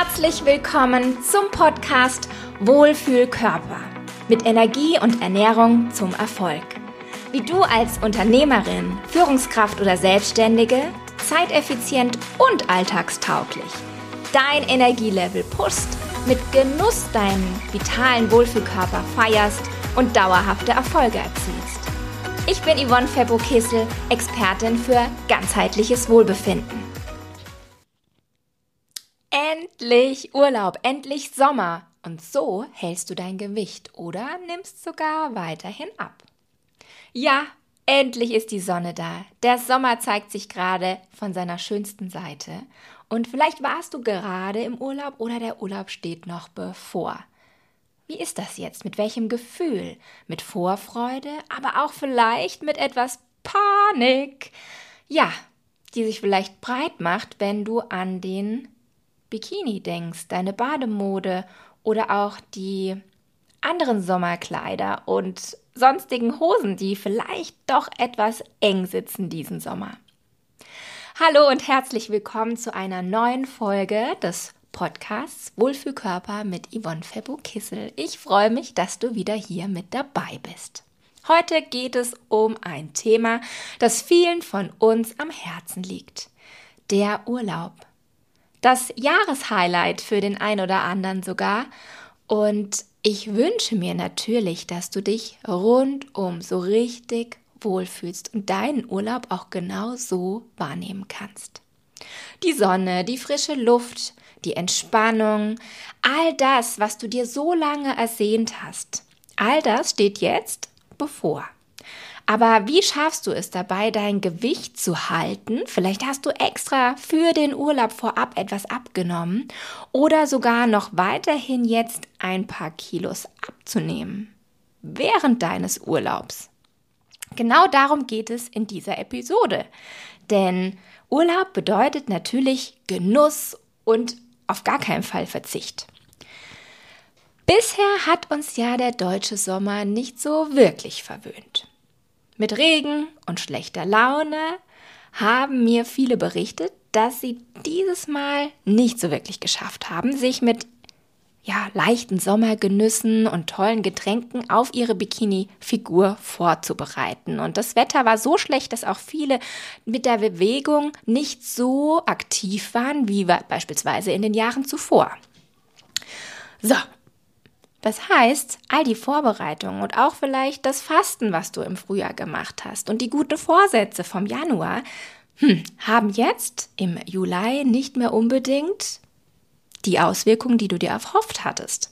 Herzlich willkommen zum Podcast Wohlfühlkörper mit Energie und Ernährung zum Erfolg. Wie du als Unternehmerin, Führungskraft oder Selbstständige zeiteffizient und alltagstauglich dein Energielevel pushst, mit Genuss deinen vitalen Wohlfühlkörper feierst und dauerhafte Erfolge erzielst. Ich bin Yvonne Febbo-Kissel, Expertin für ganzheitliches Wohlbefinden. Endlich Urlaub, endlich Sommer. Und so hältst du dein Gewicht oder nimmst sogar weiterhin ab. Ja, endlich ist die Sonne da. Der Sommer zeigt sich gerade von seiner schönsten Seite. Und vielleicht warst du gerade im Urlaub oder der Urlaub steht noch bevor. Wie ist das jetzt? Mit welchem Gefühl? Mit Vorfreude, aber auch vielleicht mit etwas Panik. Ja, die sich vielleicht breit macht, wenn du an den Bikini denkst, deine Bademode oder auch die anderen Sommerkleider und sonstigen Hosen, die vielleicht doch etwas eng sitzen diesen Sommer. Hallo und herzlich willkommen zu einer neuen Folge des Podcasts Wohlfühlkörper mit Yvonne Febbo-Kissel. Ich freue mich, dass du wieder hier mit dabei bist. Heute geht es um ein Thema, das vielen von uns am Herzen liegt: der Urlaub. Das Jahreshighlight für den einen oder anderen sogar. Und ich wünsche mir natürlich, dass du dich rundum so richtig wohlfühlst und deinen Urlaub auch genau so wahrnehmen kannst. Die Sonne, die frische Luft, die Entspannung, all das, was du dir so lange ersehnt hast, all das steht jetzt bevor. Aber wie schaffst du es dabei, dein Gewicht zu halten? Vielleicht hast du extra für den Urlaub vorab etwas abgenommen oder sogar noch weiterhin jetzt ein paar Kilos abzunehmen während deines Urlaubs. Genau darum geht es in dieser Episode. Denn Urlaub bedeutet natürlich Genuss und auf gar keinen Fall Verzicht. Bisher hat uns ja der deutsche Sommer nicht so wirklich verwöhnt. Mit Regen und schlechter Laune haben mir viele berichtet, dass sie dieses Mal nicht so wirklich geschafft haben, sich mit leichten Sommergenüssen und tollen Getränken auf ihre Bikini-Figur vorzubereiten. Und das Wetter war so schlecht, dass auch viele mit der Bewegung nicht so aktiv waren, wie beispielsweise in den Jahren zuvor. So. Das heißt, all die Vorbereitungen und auch vielleicht das Fasten, was du im Frühjahr gemacht hast und die guten Vorsätze vom Januar, haben jetzt im Juli nicht mehr unbedingt die Auswirkungen, die du dir erhofft hattest.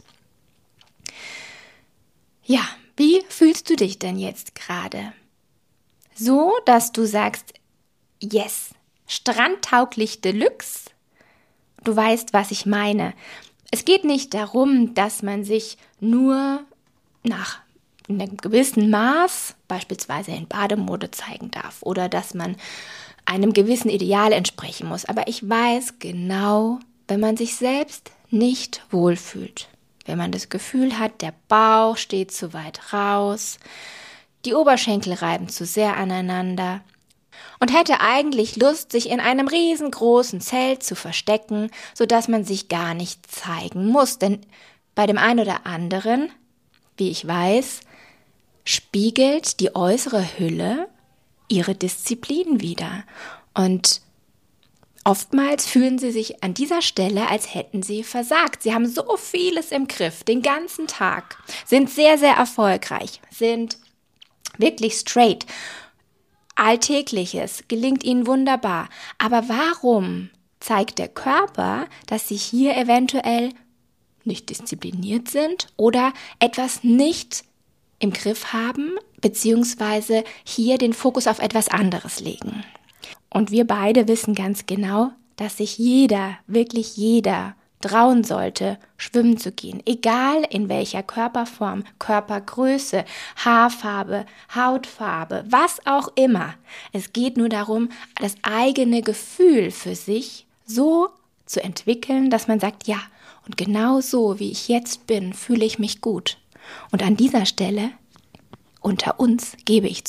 Ja, wie fühlst du dich denn jetzt gerade? So, dass du sagst, yes, strandtauglich Deluxe. Du weißt, was ich meine. Es geht nicht darum, dass man sich nur nach einem gewissen Maß, beispielsweise in Bademode, zeigen darf oder dass man einem gewissen Ideal entsprechen muss. Aber ich weiß genau, wenn man sich selbst nicht wohlfühlt, wenn man das Gefühl hat, der Bauch steht zu weit raus, die Oberschenkel reiben zu sehr aneinander und hätte eigentlich Lust, sich in einem riesengroßen Zelt zu verstecken, sodass man sich gar nicht zeigen muss. Denn bei dem einen oder anderen, wie ich weiß, spiegelt die äußere Hülle ihre Disziplin wider. Und oftmals fühlen sie sich an dieser Stelle, als hätten sie versagt. Sie haben so vieles im Griff, den ganzen Tag, sind sehr, sehr erfolgreich, sind wirklich straight. Alltägliches gelingt ihnen wunderbar. Aber warum zeigt der Körper, dass sie hier eventuell nicht diszipliniert sind oder etwas nicht im Griff haben, beziehungsweise hier den Fokus auf etwas anderes legen? Und wir beide wissen ganz genau, dass sich jeder, wirklich jeder, trauen sollte, schwimmen zu gehen. Egal in welcher Körperform, Körpergröße, Haarfarbe, Hautfarbe, was auch immer. Es geht nur darum, das eigene Gefühl für sich so zu entwickeln, dass man sagt, ja, und genau so, wie ich jetzt bin, fühle ich mich gut. Und an dieser Stelle, unter uns, gebe ich zu,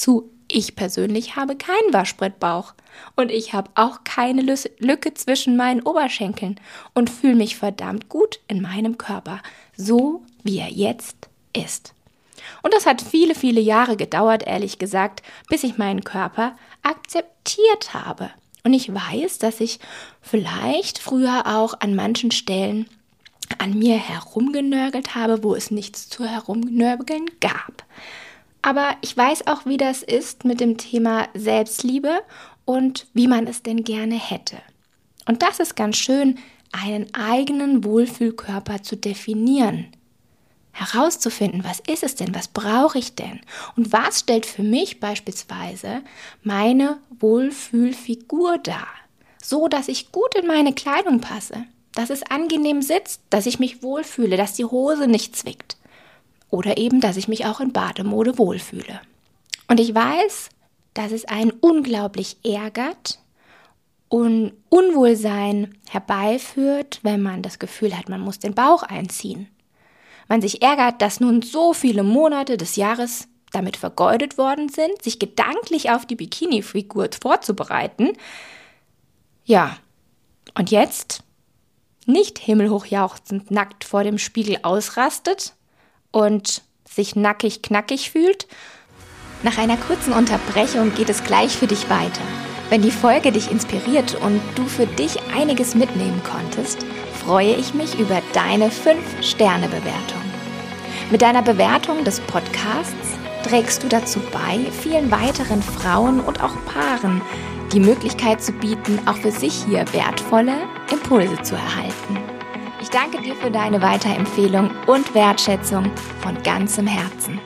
Ich persönlich habe keinen Waschbrettbauch und ich habe auch keine Lücke zwischen meinen Oberschenkeln und fühle mich verdammt gut in meinem Körper, so wie er jetzt ist. Und das hat viele, viele Jahre gedauert, ehrlich gesagt, bis ich meinen Körper akzeptiert habe. Und ich weiß, dass ich vielleicht früher auch an manchen Stellen an mir herumgenörgelt habe, wo es nichts zu herumnörgeln gab. Aber ich weiß auch, wie das ist mit dem Thema Selbstliebe und wie man es denn gerne hätte. Und das ist ganz schön, einen eigenen Wohlfühlkörper zu definieren. Herauszufinden, was ist es denn, was brauche ich denn und was stellt für mich beispielsweise meine Wohlfühlfigur dar, so dass ich gut in meine Kleidung passe, dass es angenehm sitzt, dass ich mich wohlfühle, dass die Hose nicht zwickt oder eben, dass ich mich auch in Bademode wohlfühle. Und ich weiß, dass es einen unglaublich ärgert und Unwohlsein herbeiführt, wenn man das Gefühl hat, man muss den Bauch einziehen. Man sich ärgert, dass nun so viele Monate des Jahres damit vergeudet worden sind, sich gedanklich auf die Bikini-Figur vorzubereiten. Ja, und jetzt nicht himmelhoch jauchzend nackt vor dem Spiegel ausrastet und sich nackig-knackig fühlt. Nach einer kurzen Unterbrechung geht es gleich für dich weiter. Wenn die Folge dich inspiriert und du für dich einiges mitnehmen konntest, freue ich mich über deine 5-Sterne-Bewertung. Mit deiner Bewertung des Podcasts trägst du dazu bei, vielen weiteren Frauen und auch Paaren die Möglichkeit zu bieten, auch für sich hier wertvolle Impulse zu erhalten. Ich danke dir für deine Weiterempfehlung und Wertschätzung von ganzem Herzen.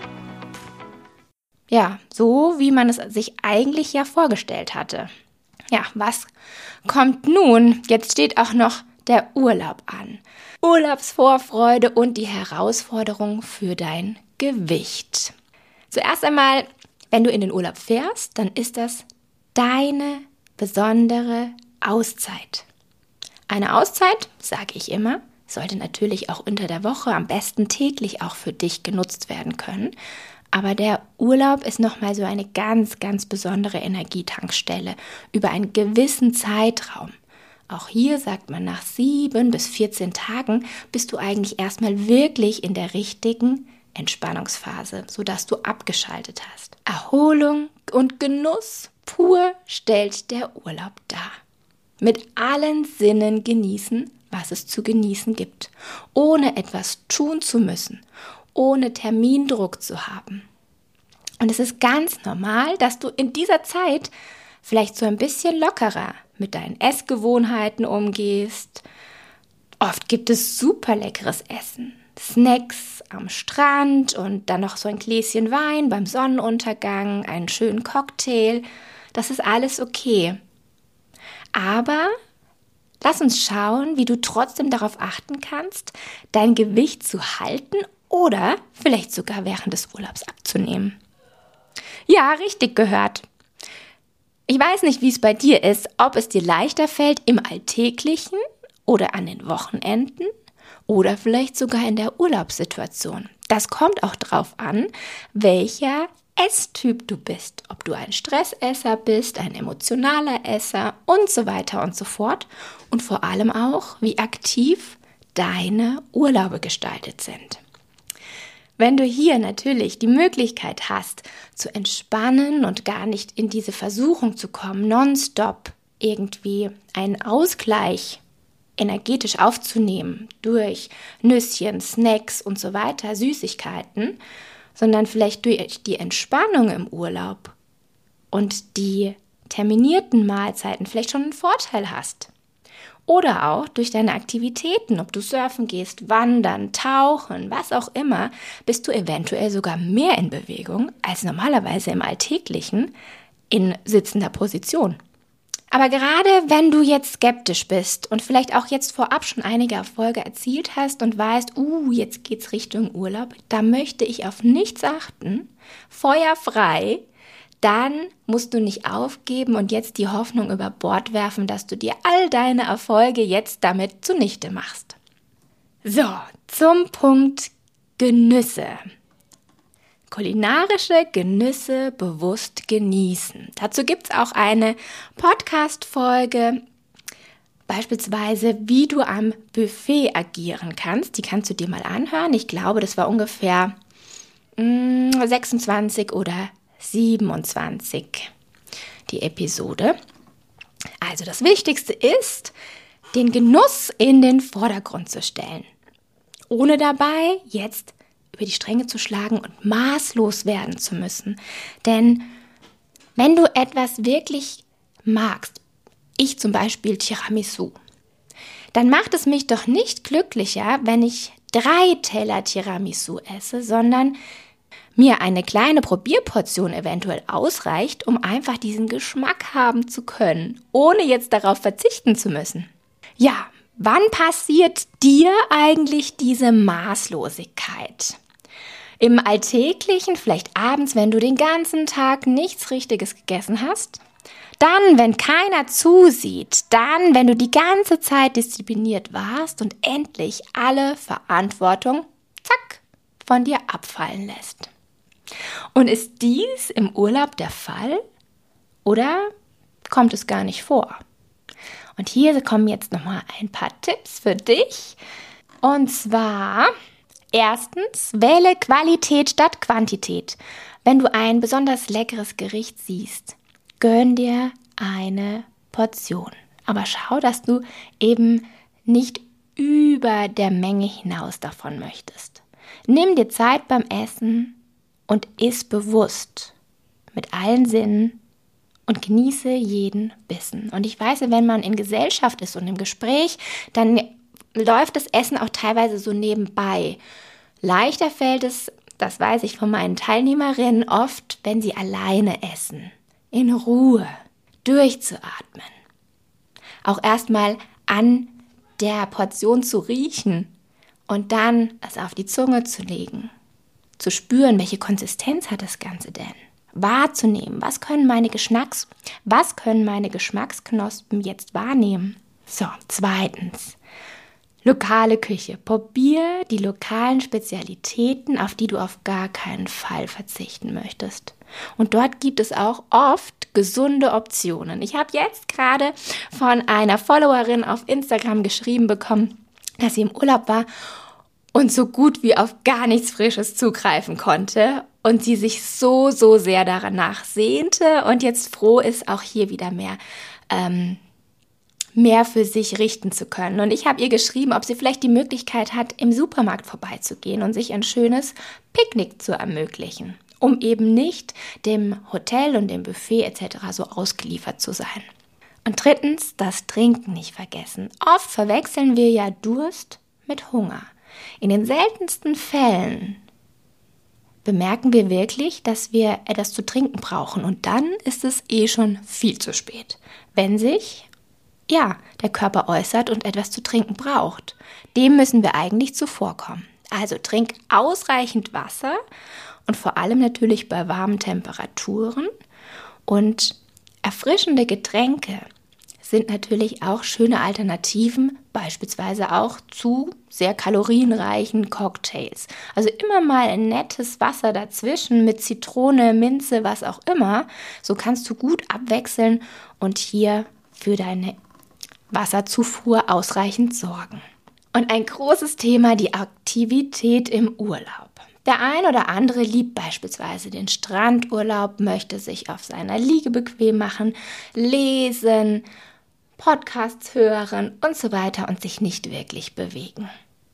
Ja, so wie man es sich eigentlich ja vorgestellt hatte. Ja, was kommt nun? Jetzt steht auch noch der Urlaub an. Urlaubsvorfreude und die Herausforderung für dein Gewicht. Zuerst einmal, wenn du in den Urlaub fährst, dann ist das deine besondere Auszeit. Eine Auszeit, sage ich immer, sollte natürlich auch unter der Woche, am besten täglich auch für dich genutzt werden können. Aber der Urlaub ist nochmal so eine ganz, ganz besondere Energietankstelle über einen gewissen Zeitraum. Auch hier sagt man, nach 7 bis 14 Tagen bist du eigentlich erstmal wirklich in der richtigen Entspannungsphase, sodass du abgeschaltet hast. Erholung und Genuss pur stellt der Urlaub dar. Mit allen Sinnen genießen, was es zu genießen gibt, ohne etwas tun zu müssen, ohne Termindruck zu haben. Und es ist ganz normal, dass du in dieser Zeit vielleicht so ein bisschen lockerer mit deinen Essgewohnheiten umgehst. Oft gibt es super leckeres Essen, Snacks am Strand und dann noch so ein Gläschen Wein beim Sonnenuntergang, einen schönen Cocktail. Das ist alles okay. Aber lass uns schauen, wie du trotzdem darauf achten kannst, dein Gewicht zu halten oder vielleicht sogar während des Urlaubs abzunehmen. Ja, richtig gehört. Ich weiß nicht, wie es bei dir ist, ob es dir leichter fällt im Alltäglichen oder an den Wochenenden oder vielleicht sogar in der Urlaubssituation. Das kommt auch drauf an, welcher Esstyp du bist. Ob du ein Stressesser bist, ein emotionaler Esser und so weiter und so fort. Und vor allem auch, wie aktiv deine Urlaube gestaltet sind. Wenn du hier natürlich die Möglichkeit hast, zu entspannen und gar nicht in diese Versuchung zu kommen, nonstop irgendwie einen Ausgleich energetisch aufzunehmen durch Nüsschen, Snacks und so weiter, Süßigkeiten, sondern vielleicht durch die Entspannung im Urlaub und die terminierten Mahlzeiten vielleicht schon einen Vorteil hast. Oder auch durch deine Aktivitäten, ob du surfen gehst, wandern, tauchen, was auch immer, bist du eventuell sogar mehr in Bewegung als normalerweise im Alltäglichen in sitzender Position. Aber gerade wenn du jetzt skeptisch bist und vielleicht auch jetzt vorab schon einige Erfolge erzielt hast und weißt, jetzt geht's Richtung Urlaub, da möchte ich auf nichts achten, feuerfrei, dann musst du nicht aufgeben und jetzt die Hoffnung über Bord werfen, dass du dir all deine Erfolge jetzt damit zunichte machst. So, zum Punkt Genüsse. Kulinarische Genüsse bewusst genießen. Dazu gibt es auch eine Podcast-Folge, beispielsweise, wie du am Buffet agieren kannst. Die kannst du dir mal anhören. Ich glaube, das war ungefähr 26 oder 27 die Episode. Also das Wichtigste ist, den Genuss in den Vordergrund zu stellen, ohne dabei jetzt über die Stränge zu schlagen und maßlos werden zu müssen. Denn wenn du etwas wirklich magst, ich zum Beispiel Tiramisu, dann macht es mich doch nicht glücklicher, wenn ich 3 Teller Tiramisu esse, sondern mir eine kleine Probierportion eventuell ausreicht, um einfach diesen Geschmack haben zu können, ohne jetzt darauf verzichten zu müssen. Ja, wann passiert dir eigentlich diese Maßlosigkeit? Im Alltäglichen, vielleicht abends, wenn du den ganzen Tag nichts Richtiges gegessen hast? Dann, wenn keiner zusieht? Dann, wenn du die ganze Zeit diszipliniert warst und endlich alle Verantwortung, zack, von dir abfallen lässt? Und ist dies im Urlaub der Fall oder kommt es gar nicht vor? Und hier kommen jetzt nochmal ein paar Tipps für dich. Und zwar, erstens, wähle Qualität statt Quantität. Wenn du ein besonders leckeres Gericht siehst, gönn dir eine Portion. Aber schau, dass du eben nicht über der Menge hinaus davon möchtest. Nimm dir Zeit beim Essen und iss bewusst mit allen Sinnen und genieße jeden Bissen. Und ich weiß, wenn man in Gesellschaft ist und im Gespräch, dann läuft das Essen auch teilweise so nebenbei. Leichter fällt es, das weiß ich von meinen Teilnehmerinnen, oft, wenn sie alleine essen. In Ruhe, durchzuatmen. Auch erstmal an der Portion zu riechen und dann es auf die Zunge zu legen. Zu spüren, welche Konsistenz hat das Ganze denn? Wahrzunehmen, was können meine Geschmacksknospen jetzt wahrnehmen? So, zweitens, lokale Küche. Probier die lokalen Spezialitäten, auf die du auf gar keinen Fall verzichten möchtest. Und dort gibt es auch oft gesunde Optionen. Ich habe jetzt gerade von einer Followerin auf Instagram geschrieben bekommen, dass sie im Urlaub war und so gut wie auf gar nichts Frisches zugreifen konnte und sie sich so sehr danach sehnte und jetzt froh ist, auch hier wieder mehr für sich richten zu können. Und ich habe ihr geschrieben, ob sie vielleicht die Möglichkeit hat, im Supermarkt vorbeizugehen und sich ein schönes Picknick zu ermöglichen, um eben nicht dem Hotel und dem Buffet etc. so ausgeliefert zu sein. Und drittens, das Trinken nicht vergessen. Oft verwechseln wir ja Durst mit Hunger. In den seltensten Fällen bemerken wir wirklich, dass wir etwas zu trinken brauchen und dann ist es schon viel zu spät, wenn sich der Körper äußert und etwas zu trinken braucht. Dem müssen wir eigentlich zuvorkommen. Also trink ausreichend Wasser und vor allem natürlich bei warmen Temperaturen und erfrischende Getränke sind natürlich auch schöne Alternativen, beispielsweise auch zu sehr kalorienreichen Cocktails. Also immer mal ein nettes Wasser dazwischen mit Zitrone, Minze, was auch immer. So kannst du gut abwechseln und hier für deine Wasserzufuhr ausreichend sorgen. Und ein großes Thema, die Aktivität im Urlaub. Der ein oder andere liebt beispielsweise den Strandurlaub, möchte sich auf seiner Liege bequem machen, lesen, Podcasts hören und so weiter und sich nicht wirklich bewegen.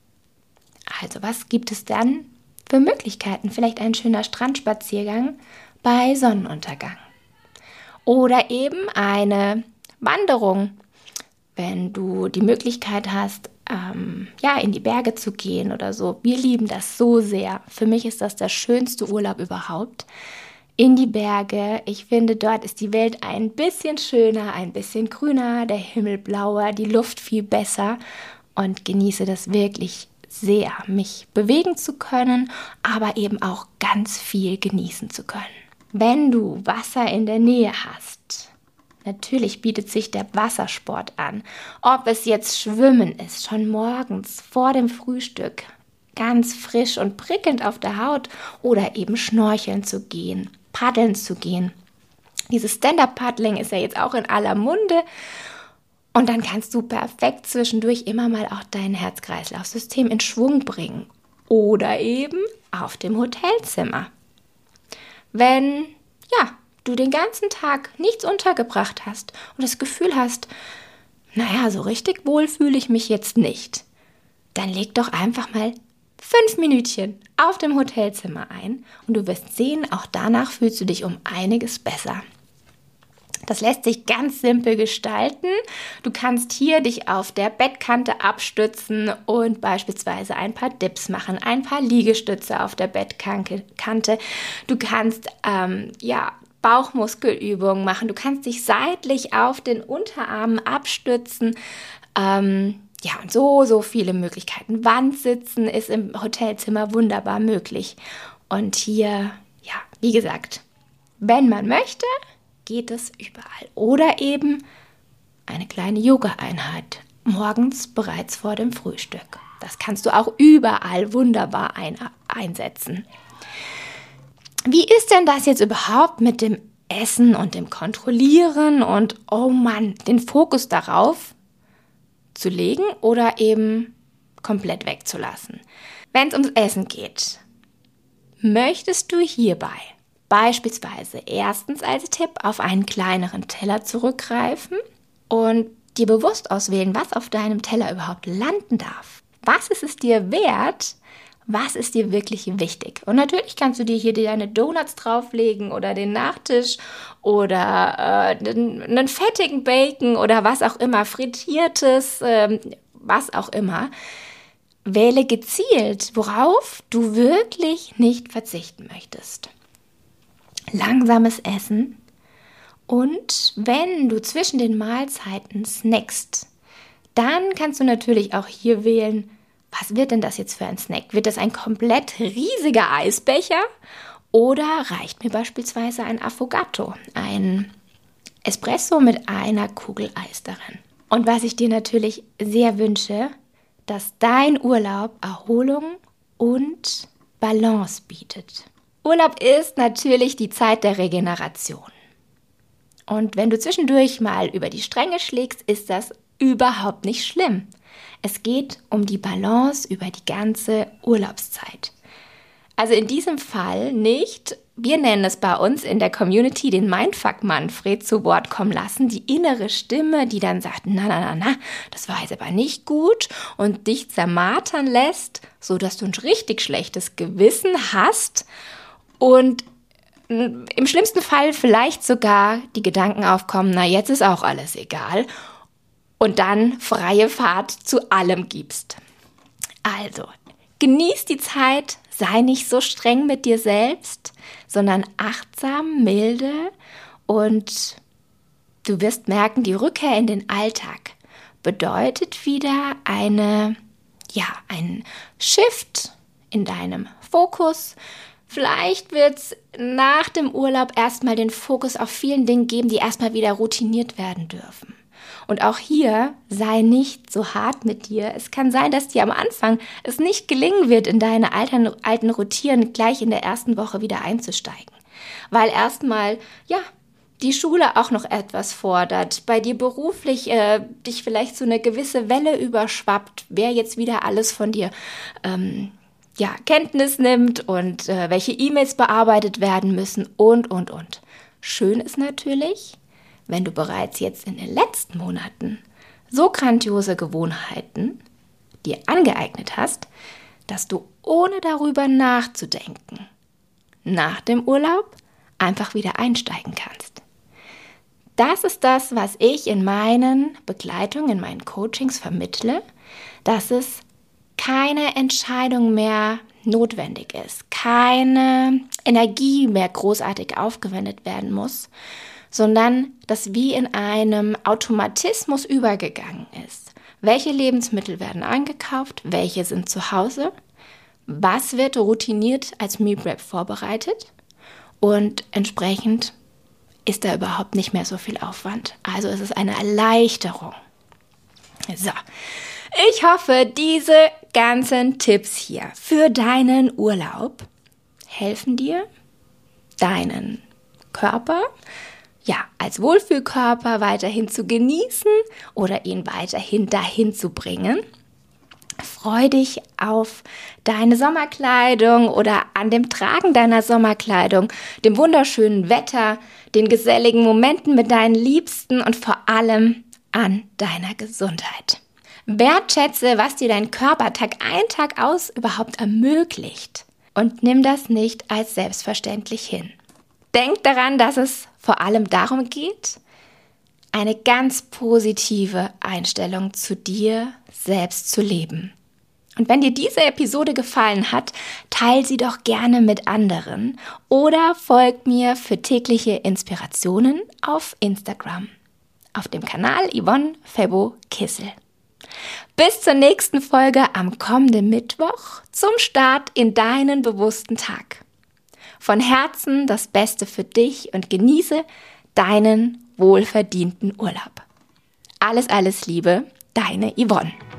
Also was gibt es dann für Möglichkeiten? Vielleicht ein schöner Strandspaziergang bei Sonnenuntergang. Oder eben eine Wanderung, wenn du die Möglichkeit hast, in die Berge zu gehen oder so. Wir lieben das so sehr. Für mich ist das der schönste Urlaub überhaupt. In die Berge. Ich finde, dort ist die Welt ein bisschen schöner, ein bisschen grüner, der Himmel blauer, die Luft viel besser und genieße das wirklich sehr, mich bewegen zu können, aber eben auch ganz viel genießen zu können. Wenn du Wasser in der Nähe hast, natürlich bietet sich der Wassersport an. Ob es jetzt Schwimmen ist, schon morgens vor dem Frühstück, ganz frisch und prickelnd auf der Haut oder eben schnorcheln zu gehen, paddeln zu gehen. Dieses Stand-Up-Paddling ist ja jetzt auch in aller Munde. Und dann kannst du perfekt zwischendurch immer mal auch dein Herz-Kreislauf-System in Schwung bringen. Oder eben auf dem Hotelzimmer. Wenn, du den ganzen Tag nichts untergebracht hast und das Gefühl hast, so richtig wohl fühle ich mich jetzt nicht, dann leg doch einfach mal 5 Minütchen auf dem Hotelzimmer ein und du wirst sehen, auch danach fühlst du dich um einiges besser. Das lässt sich ganz simpel gestalten. Du kannst hier dich auf der Bettkante abstützen und beispielsweise ein paar Dips machen, ein paar Liegestütze auf der Bettkante. Du kannst Bauchmuskelübungen machen. Du kannst dich seitlich auf den Unterarmen abstützen. Und so viele Möglichkeiten. Wandsitzen ist im Hotelzimmer wunderbar möglich. Und hier, wie gesagt, wenn man möchte, geht es überall. Oder eben eine kleine Yoga-Einheit morgens bereits vor dem Frühstück. Das kannst du auch überall wunderbar einsetzen. Wie ist denn das jetzt überhaupt mit dem Essen und dem Kontrollieren und, den Fokus darauf zu legen oder eben komplett wegzulassen? Wenn es ums Essen geht, möchtest du hierbei beispielsweise erstens als Tipp auf einen kleineren Teller zurückgreifen und dir bewusst auswählen, was auf deinem Teller überhaupt landen darf. Was ist es dir wert? Was ist dir wirklich wichtig? Und natürlich kannst du dir hier deine Donuts drauflegen oder den Nachtisch oder einen fettigen Bacon oder was auch immer, frittiertes, was auch immer. Wähle gezielt, worauf du wirklich nicht verzichten möchtest. Langsames Essen und wenn du zwischen den Mahlzeiten snackst, dann kannst du natürlich auch hier wählen, was wird denn das jetzt für ein Snack? Wird das ein komplett riesiger Eisbecher oder reicht mir beispielsweise ein Affogato, ein Espresso mit einer Kugel Eis darin? Und was ich dir natürlich sehr wünsche, dass dein Urlaub Erholung und Balance bietet. Urlaub ist natürlich die Zeit der Regeneration. Und wenn du zwischendurch mal über die Stränge schlägst, ist das überhaupt nicht schlimm. Es geht um die Balance über die ganze Urlaubszeit. Also in diesem Fall nicht, wir nennen es bei uns in der Community den Mindfuck Manfred zu Wort kommen lassen, die innere Stimme, die dann sagt, na, das war jetzt aber nicht gut und dich zermartern lässt, sodass du ein richtig schlechtes Gewissen hast und im schlimmsten Fall vielleicht sogar die Gedanken aufkommen, jetzt ist auch alles egal und dann freie Fahrt zu allem gibst. Also, genieß die Zeit, sei nicht so streng mit dir selbst, sondern achtsam, milde und du wirst merken, die Rückkehr in den Alltag bedeutet wieder einen Shift in deinem Fokus. Vielleicht wird es nach dem Urlaub erstmal den Fokus auf vielen Dingen geben, die erstmal wieder routiniert werden dürfen. Und auch hier sei nicht so hart mit dir. Es kann sein, dass dir am Anfang es nicht gelingen wird, in deine alten Routinen gleich in der ersten Woche wieder einzusteigen. Weil erstmal, die Schule auch noch etwas fordert, bei dir beruflich dich vielleicht so eine gewisse Welle überschwappt, wer jetzt wieder alles von dir Kenntnis nimmt und welche E-Mails bearbeitet werden müssen und. Schön ist natürlich, wenn du bereits jetzt in den letzten Monaten so grandiose Gewohnheiten dir angeeignet hast, dass du ohne darüber nachzudenken nach dem Urlaub einfach wieder einsteigen kannst. Das ist das, was ich in meinen Begleitungen, in meinen Coachings vermittle, dass es keine Entscheidung mehr notwendig ist, keine Energie mehr großartig aufgewendet werden muss, sondern das wie in einem Automatismus übergegangen ist. Welche Lebensmittel werden eingekauft, welche sind zu Hause, was wird routiniert als Meal Prep vorbereitet und entsprechend ist da überhaupt nicht mehr so viel Aufwand. Also es ist eine Erleichterung. So. Ich hoffe, diese ganzen Tipps hier für deinen Urlaub helfen dir, deinen Körper als Wohlfühlkörper weiterhin zu genießen oder ihn weiterhin dahin zu bringen. Freu dich auf deine Sommerkleidung oder an dem Tragen deiner Sommerkleidung, dem wunderschönen Wetter, den geselligen Momenten mit deinen Liebsten und vor allem an deiner Gesundheit. Wertschätze, was dir dein Körper Tag ein, Tag aus überhaupt ermöglicht und nimm das nicht als selbstverständlich hin. Denk daran, dass es vor allem darum geht, eine ganz positive Einstellung zu dir selbst zu leben. Und wenn dir diese Episode gefallen hat, teile sie doch gerne mit anderen oder folg mir für tägliche Inspirationen auf Instagram, auf dem Kanal Yvonne Febo-Kissel. Bis zur nächsten Folge am kommenden Mittwoch zum Start in deinen bewussten Tag. Von Herzen das Beste für dich und genieße deinen wohlverdienten Urlaub. Alles, alles Liebe, deine Yvonne.